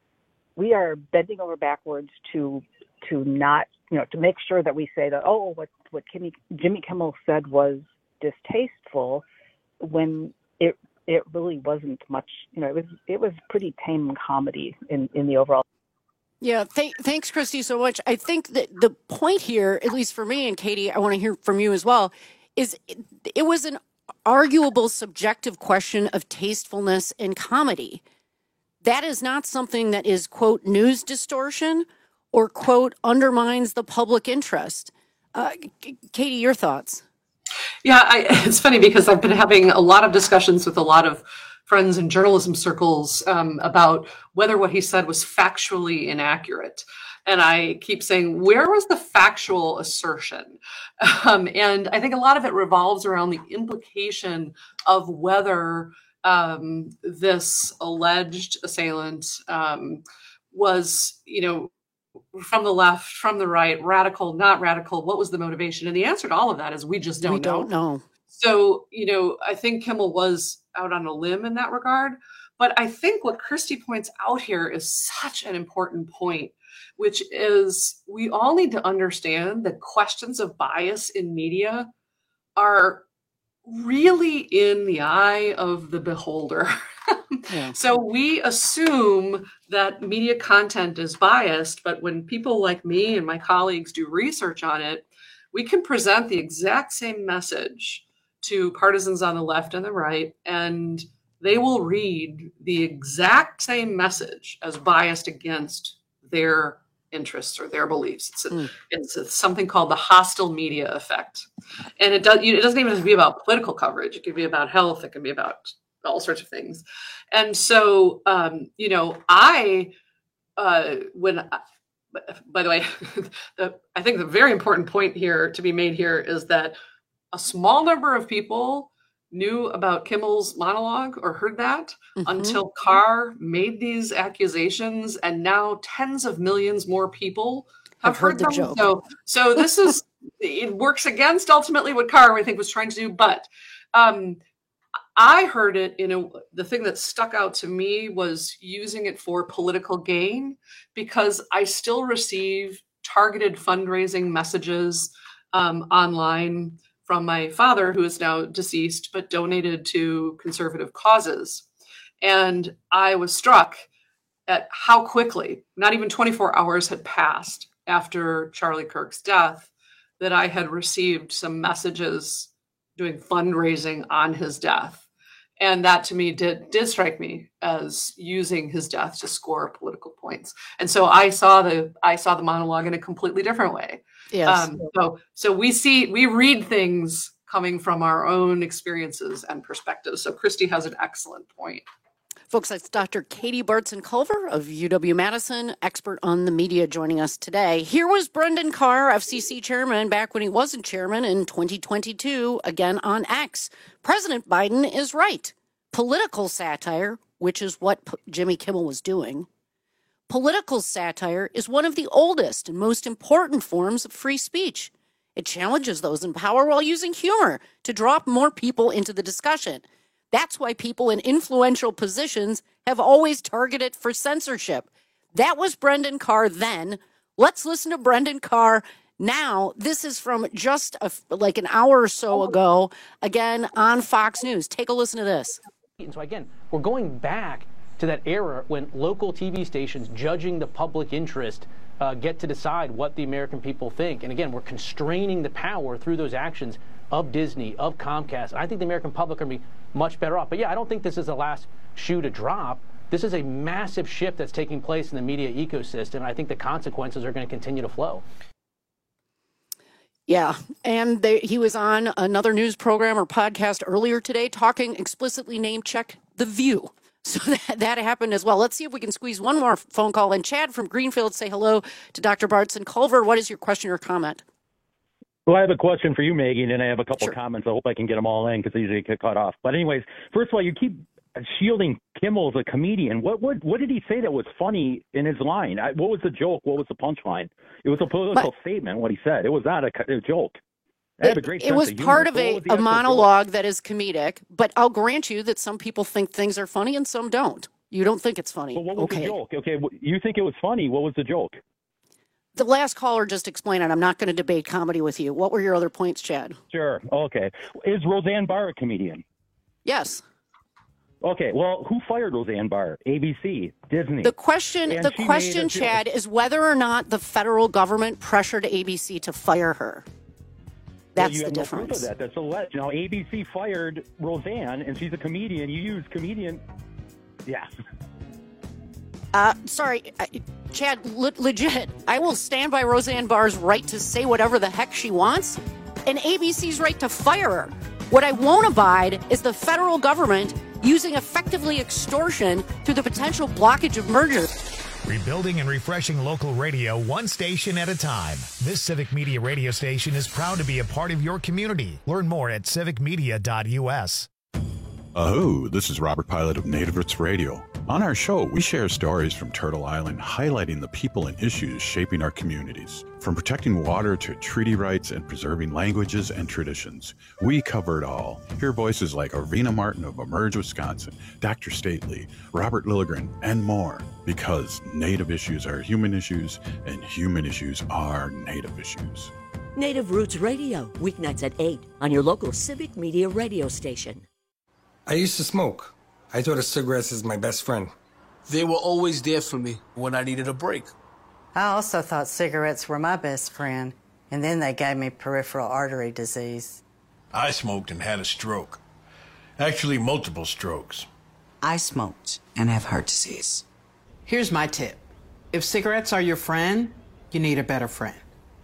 we are bending over backwards to to not you know to make sure that we say that oh what what Jimmy Jimmy Kimmel said was distasteful, when it it really wasn't much. You know, it was it was pretty tame comedy in, in the overall. Yeah, th- thanks, Christy, so much. I think that the point here, at least for me and Katie, I want to hear from you as well, is it, it was an arguable subjective question of tastefulness in comedy. That is not something that is, quote, news distortion or, quote, undermines the public interest. Uh, Katie, your thoughts? Yeah, I, it's funny because I've been having a lot of discussions with a lot of friends in journalism circles um, about whether what he said was factually inaccurate. And I keep saying, where was the factual assertion? Um, and I think a lot of it revolves around the implication of whether um, this alleged assailant um, was, you know, from the left, from the right, radical, not radical, what was the motivation? And the answer to all of that is we just don't we know. don't know. So, you know, I think Kimmel was out on a limb in that regard. But I think what Christy points out here is such an important point, which is we all need to understand that questions of bias in media are really in the eye of the beholder. Yeah. So we assume that media content is biased, but when people like me and my colleagues do research on it, we can present the exact same message to partisans on the left and the right, and they will read the exact same message as biased against their interests or their beliefs. It's, a, mm. it's a, something called the hostile media effect. And it, does, it doesn't even have to be about political coverage. It can be about health. It can be about all sorts of things. And so, um, you know, I, uh, when, I, by the way, the, I think the very important point here to be made here is that a small number of people knew about Kimmel's monologue or heard that mm-hmm. until Carr made these accusations, and now tens of millions more people have I've heard, heard the them. Joke. So, so this is it works against ultimately what Carr I think was trying to do. But um, I heard it in a the thing that stuck out to me was using it for political gain, because I still receive targeted fundraising messages um, online from my father, who is now deceased, but donated to conservative causes. And I was struck at how quickly, not even twenty-four hours had passed after Charlie Kirk's death, that I had received some messages doing fundraising on his death. And that to me did, did strike me as using his death to score political points. And so I saw the I saw the monologue in a completely different way. Yes. Um, so so we see we read things coming from our own experiences and perspectives. So Christy has an excellent point. Folks, that's Doctor Katie Bartson-Culver of U W-Madison, expert on the media, joining us today. Here was Brendan Carr, F C C chairman, back when he wasn't chairman in twenty twenty-two, again on X. President Biden is right. Political satire, which is what P- Jimmy Kimmel was doing, political satire is one of the oldest and most important forms of free speech. It challenges those in power while using humor to draw more people into the discussion. That's why people in influential positions have always targeted for censorship. That was Brendan Carr then. Let's listen to Brendan Carr now. This is from just a, like an hour or so ago, again on Fox News. Take a listen to this. And so again, we're going back to that era when local T V stations judging the public interest uh, get to decide what the American people think. And again, we're constraining the power through those actions of Disney, of Comcast. And I think the American public are going to be much better off. But yeah, I don't think this is the last shoe to drop. This is a massive shift that's taking place in the media ecosystem. And I think the consequences are going to continue to flow. Yeah, and they, he was on another news program or podcast earlier today talking explicitly name check The View. So that, that happened as well. Let's see if we can squeeze one more phone call. And Chad from Greenfield, say hello to Doctor Bartson-Culver. What is your question or comment? Well, I have a question for you, Maggie, and then I have a couple Sure. of comments. I hope I can get them all in because they usually get cut off. But anyways, first of all, you keep shielding Kimmel as a comedian. What what what did he say that was funny in his line? I, what was the joke? What was the punchline? It was a political but, statement, what he said. It was not a, a joke. I have a great it was of humor. part of so a, a monologue joke? That is comedic, but I'll grant you that some people think things are funny and some don't. You don't think it's funny. Well, what was okay. the joke? Okay, you think it was funny. What was the joke? The last caller just explained it. I'm not going to debate comedy with you. What were your other points, Chad? Sure. Okay. Is Roseanne Barr a comedian? Yes. Okay, well, who fired Roseanne Barr? A B C, Disney. The question, and the question, Chad, is whether or not the federal government pressured A B C to fire her. That's well, you the have difference. No proof of that. That's alleged. Now, A B C fired Roseanne, and she's a comedian. You use comedian. Yeah. Uh, sorry, Chad, le- legit. I will stand by Roseanne Barr's right to say whatever the heck she wants, and A B C's right to fire her. What I won't abide is the federal government using effectively extortion through the potential blockage of mergers. Rebuilding and refreshing local radio one station at a time. This Civic Media radio station is proud to be a part of your community. Learn more at civic media dot u s. Oh, this is Robert Pilot of Native Roots Radio. On our show, we share stories from Turtle Island highlighting the people and issues shaping our communities. From protecting water to treaty rights and preserving languages and traditions, we cover it all. Hear voices like Arvina Martin of Emerge Wisconsin, Doctor Stately, Robert Lilligren, and more. Because Native issues are human issues, and human issues are Native issues. Native Roots Radio, weeknights at eight on your local Civic Media radio station. I used to smoke. I thought of cigarettes as my best friend. They were always there for me when I needed a break. I also thought cigarettes were my best friend, and then they gave me peripheral artery disease. I smoked and had a stroke. Actually, multiple strokes. I smoked and have heart disease. Here's my tip. If cigarettes are your friend, you need a better friend.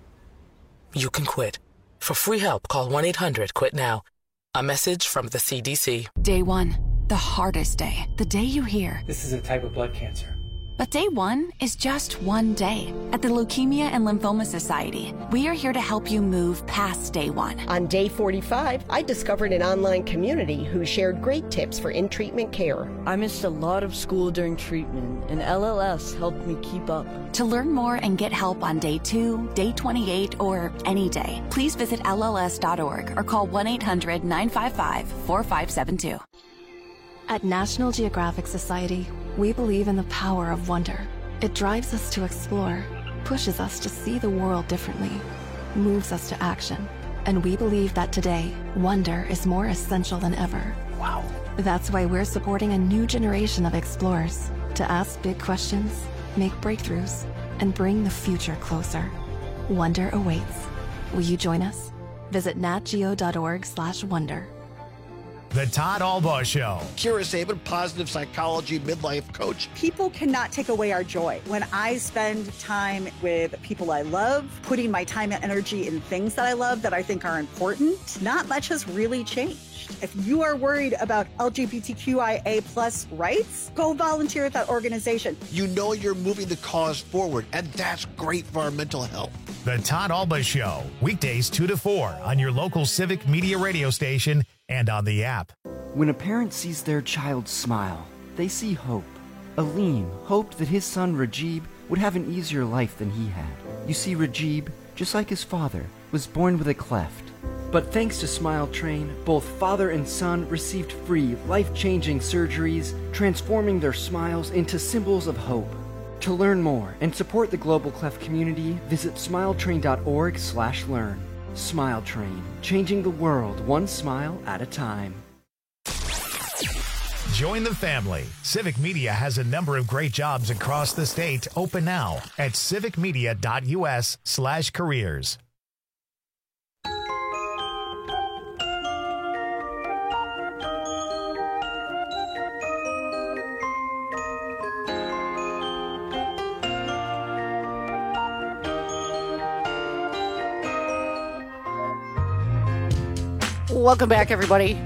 You can quit. For free help, call one eight hundred quit now. A message from the C D C. Day one, the hardest day. The day you hear, this is a type of blood cancer. But day one is just one day. At the Leukemia and Lymphoma Society, we are here to help you move past day one. On day forty-five, I discovered an online community who shared great tips for in-treatment care. I missed a lot of school during treatment, and L L S helped me keep up. To learn more and get help on day two, day twenty-eight, or any day, please visit L L S dot org or call one eight hundred nine five five four five seven two. At National Geographic Society, we believe in the power of wonder. It drives us to explore, pushes us to see the world differently, moves us to action. And we believe that today, wonder is more essential than ever. Wow. That's why we're supporting a new generation of explorers to ask big questions, make breakthroughs, and bring the future closer. Wonder awaits. Will you join us? Visit natgeo dot org slash wonder. The Todd Albaugh Show. Kira Sabin, positive psychology midlife coach. People cannot take away our joy. When I spend time with people I love, putting my time and energy in things that I love that I think are important, not much has really changed. If you are worried about L G B T Q I A plus rights, go volunteer at that organization. You know you're moving the cause forward, and that's great for our mental health. The Todd Albaugh Show, weekdays two to four on your local Civic Media radio station and on the app. When a parent sees their child smile, they see hope. Aleem hoped that his son Rajib would have an easier life than he had. You see, Rajib, just like his father, was born with a cleft. But thanks to Smile Train, both father and son received free, life-changing surgeries, transforming their smiles into symbols of hope. To learn more and support the Global Cleft community, visit smiletrain dot org slash learn. Smile Train, changing the world one smile at a time. Join the family. Civic Media has a number of great jobs across the state open now at civic media dot U S slash careers. Welcome back, everybody.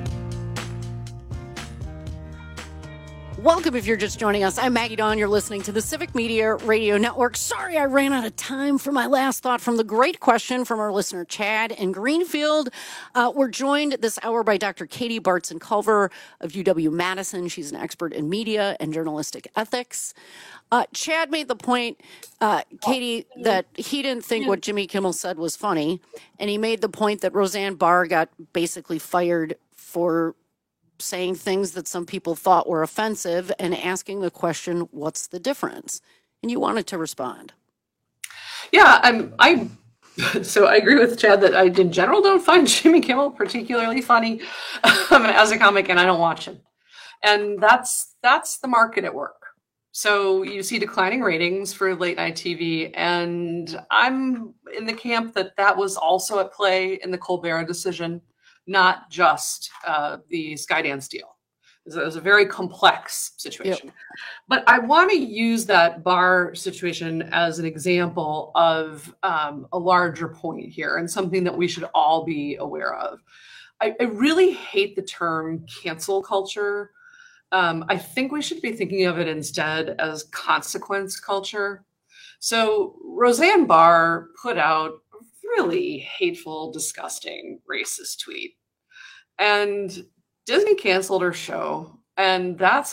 Welcome if you're just joining us. I'm Maggie Dawn. You're listening to the Civic Media Radio Network. Sorry I ran out of time for my last thought from the great question from our listener, Chad in Greenfield. Uh, we're joined this hour by Doctor Katie Bartson-Culver of U W-Madison. She's an expert in media and journalistic ethics. Uh, Chad made the point, uh, Katie, that he didn't think what Jimmy Kimmel said was funny. And he made the point that Roseanne Barr got basically fired for saying things that some people thought were offensive and asking the question, what's the difference? And you wanted to respond. Yeah, I'm, I, so I agree with Chad that I, in general, don't find Jimmy Kimmel particularly funny um, as a comic, and I don't watch him. And that's, that's the market at work. So you see declining ratings for late night T V, and I'm in the camp that that was also at play in the Colbert decision, not just uh, the Skydance deal. It was a very complex situation. Yep. But I want to use that Barr situation as an example of um, a larger point here and something that we should all be aware of. I, I really hate the term cancel culture. Um, I think we should be thinking of it instead as consequence culture. So Roseanne Barr put out a really hateful, disgusting, racist tweet. And Disney canceled her show. And that's a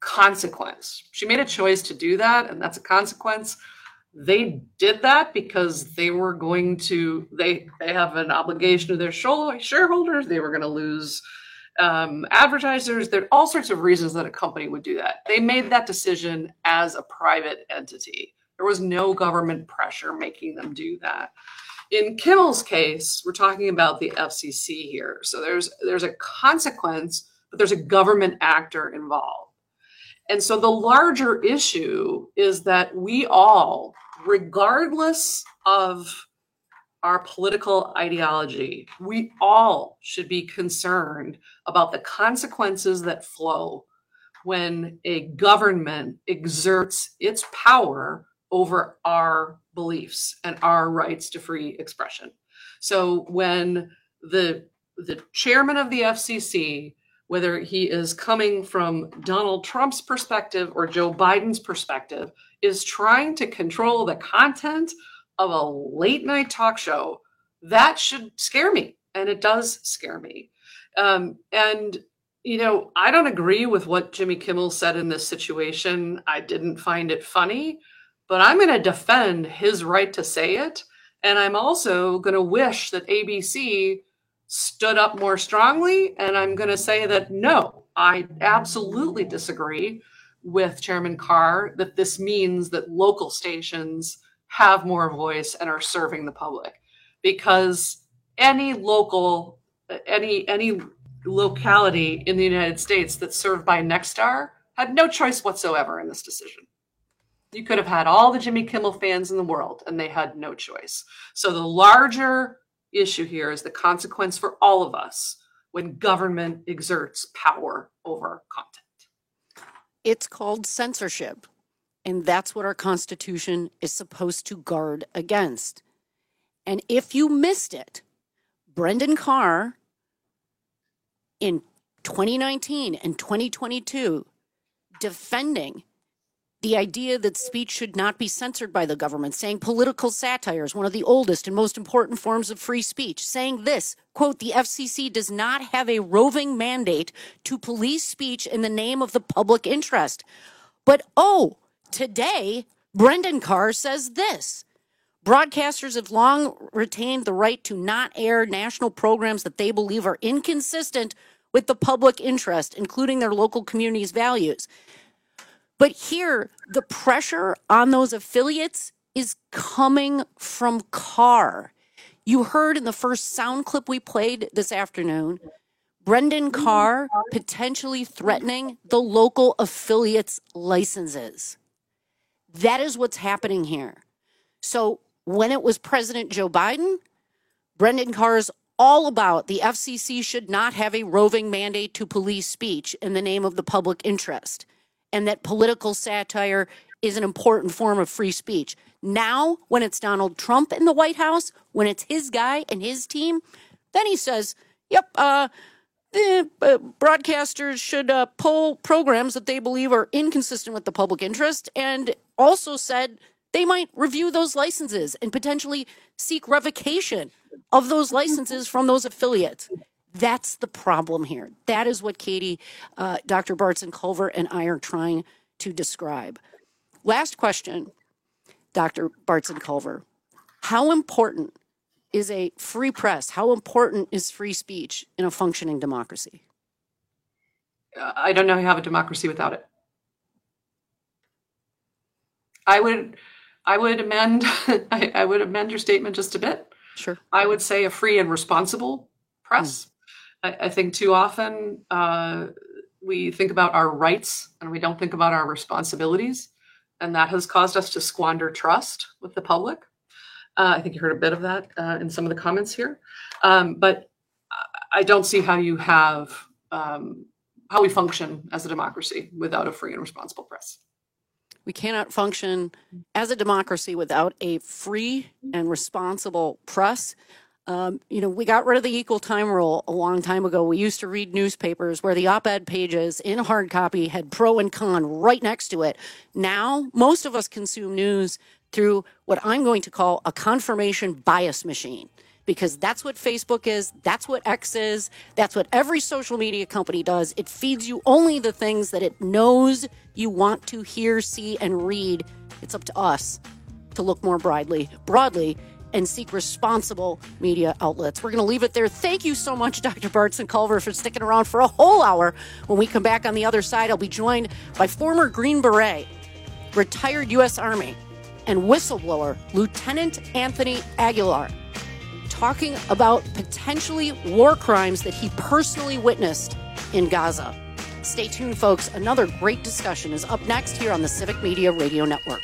consequence. She made a choice to do that, and that's a consequence. They did that because they were going to, they, they have an obligation to their shareholders. They were going to lose um, advertisers. There are all sorts of reasons that a company would do that. They made that decision as a private entity. There was no government pressure making them do that. In Kimmel's case, we're talking about the F C C here. So there's there's a consequence, but there's a government actor involved. And so the larger issue is that we all, regardless of our political ideology, we all should be concerned about the consequences that flow when a government exerts its power over our beliefs and our rights to free expression. So when the the chairman of the F C C, whether he is coming from Donald Trump's perspective or Joe Biden's perspective, is trying to control the content of a late night talk show, that should scare me. And it does scare me. Um, and, you know, I don't agree with what Jimmy Kimmel said in this situation. I didn't find it funny, but I'm going to defend his right to say it. And I'm also going to wish that A B C stood up more strongly. And I'm going to say that, no, I absolutely disagree with Chairman Carr that this means that local stations have more voice and are serving the public, because any local, any, any locality in the United States that's served by Nexstar had no choice whatsoever in this decision. You could have had all the Jimmy Kimmel fans in the world and they had no choice. So the larger issue here is the consequence for all of us when government exerts power over content. It's called censorship, and that's what our Constitution is supposed to guard against. And if you missed it, Brendan Carr in twenty nineteen and twenty twenty-two defending the idea that speech should not be censored by the government, saying political satire is one of the oldest and most important forms of free speech, saying this, quote, the F C C does not have a roving mandate to police speech in the name of the public interest. But, oh, today, Brendan Carr says this. Broadcasters have long retained the right to not air national programs that they believe are inconsistent with the public interest, including their local community's values. But here, the pressure on those affiliates is coming from Carr. You heard in the first sound clip we played this afternoon, Brendan Carr potentially threatening the local affiliates' licenses. That is what's happening here. So when it was President Joe Biden, Brendan Carr is all about the F C C should not have a roving mandate to police speech in the name of the public interest, and that political satire is an important form of free speech. Now, when it's Donald Trump in the White House, when it's his guy and his team, then he says, yep, uh, the uh, broadcasters should uh, pull programs that they believe are inconsistent with the public interest, and also said they might review those licenses and potentially seek revocation of those licenses from those affiliates. That's the problem here. That is what Katie, uh, Doctor Bartson-Culver, and I are trying to describe. Last question, Doctor Bartson-Culver. How important is a free press? How important is free speech in a functioning democracy? Uh, I don't know how you have a democracy without it. I would, I would amend, I, I would amend your statement just a bit. Sure. I would say a free and responsible press. Mm. I think too often uh, we think about our rights and we don't think about our responsibilities. And that has caused us to squander trust with the public. Uh, I think you heard a bit of that uh, in some of the comments here. Um, but I don't see how you have, um, how we function as a democracy without a free and responsible press. We cannot function as a democracy without a free and responsible press. Um, you know, we got rid of the equal time rule a long time ago. We used to read newspapers where the op-ed pages in hard copy had pro and con right next to it. Now, most of us consume news through what I'm going to call a confirmation bias machine. because that's what Facebook is, that's what X is, that's what every social media company does. It feeds you only the things that it knows you want to hear, see, and read. It's up to us to look more broadly, broadly and seek responsible media outlets. We're going to leave it there. Thank you so much, Doctor Bartson Culver, for sticking around for a whole hour. When we come back on the other side, I'll be joined by former Green Beret, retired U S Army, and whistleblower Lieutenant Anthony Aguilar, talking about potentially war crimes that he personally witnessed in Gaza. Stay tuned, folks. Another great discussion is up next here on the Civic Media Radio Network.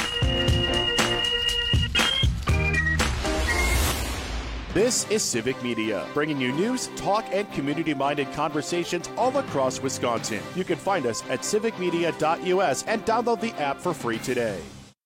This is Civic Media, bringing you news, talk, and community-minded conversations all across Wisconsin. You can find us at civic media dot U S and download the app for free today.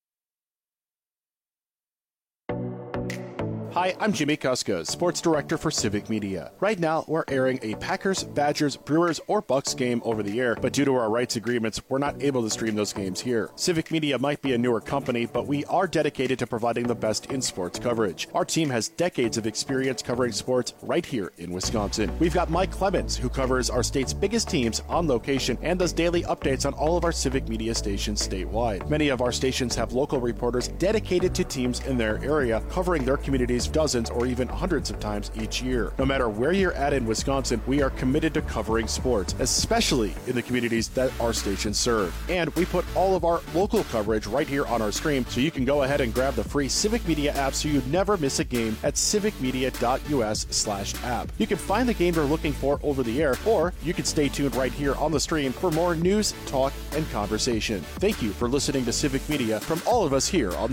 Hi, I'm Jimmy Kuska, Sports Director for Civic Media. Right now, we're airing a Packers, Badgers, Brewers, or Bucks game over the air, but due to our rights agreements, we're not able to stream those games here. Civic Media might be a newer company, but we are dedicated to providing the best in sports coverage. Our team has decades of experience covering sports right here in Wisconsin. We've got Mike Clemens, who covers our state's biggest teams on location and does daily updates on all of our Civic Media stations statewide. Many of our stations have local reporters dedicated to teams in their area, covering their communities dozens or even hundreds of times each year. No matter where you're at in Wisconsin, we are committed to covering sports, especially in the communities that our stations serve. And we put all of our local coverage right here on our stream, so you can go ahead and grab the free Civic Media app so you never miss a game at civic media dot U S slash app. You can find the game you're looking for over the air, or you can stay tuned right here on the stream for more news, talk, and conversation. Thank you for listening to Civic Media from all of us here on the